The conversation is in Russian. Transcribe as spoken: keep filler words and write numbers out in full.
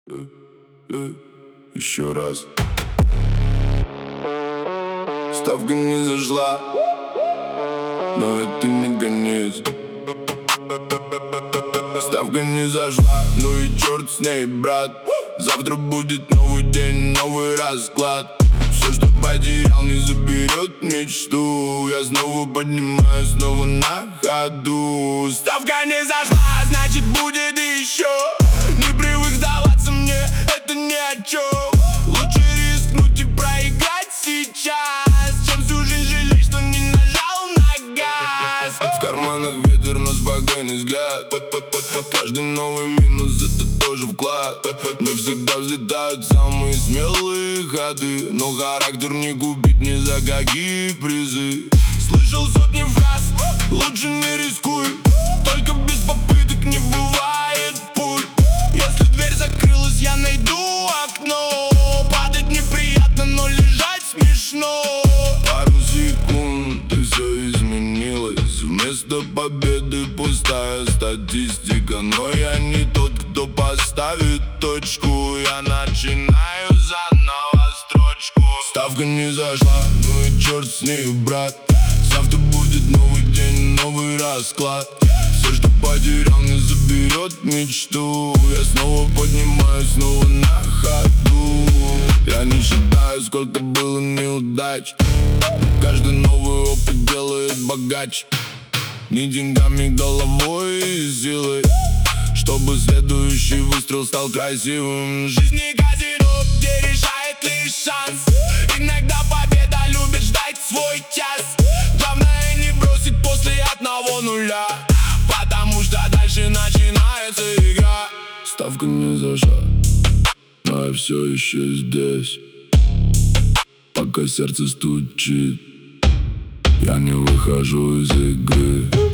э, э, Еще раз. Ставка не зашла, но это не конец. Ставка не зашла, ну и черт с ней, брат. Завтра будет новый день, новый расклад. Все, что потерял, не заберет мечту. Я снова поднимаюсь, снова на ходу. Ставка не зашла, значит будет еще. Не привык сдаваться мне, это ни о чем. Лучше рискнуть и проиграть сейчас, чем всю жизнь жалеть, что не нажал на газ. В карманах ветер, но спокойный взгляд. Каждый новый минус — это тоже вклад. Не всегда взлетают самые смелые ходы, но характер не купить ни за какие призы. Слышал сотни фраз, лучше не рискуй. Только без попыток не бывает пуль. Если дверь закрылась, я найду окно. Падать неприятно, но лежать смешно. Пару секунд, и все изменилось. Вместо победы пустая статистика. Но я не тот, кто поставит точку. Я начинаю заново строчку. Ставка не зашла, ну и черт с ней, брат. Завтра будет новый день, новый расклад. Все, что потерял, не заберет мечту. Я снова поднимаюсь, снова на ходу. Я не считаю, сколько было неудач. Каждый новый опыт делает богаче. Не деньгами, головой и силой, чтобы следующий выстрел стал красивым. Жизнь не казино, где решает лишь шанс. Иногда победа любит ждать свой час. Главное не бросить после одного нуля, потому что дальше начинается игра. Ставка не зашла, но я все еще здесь. Пока сердце стучит, я не выхожу из игры.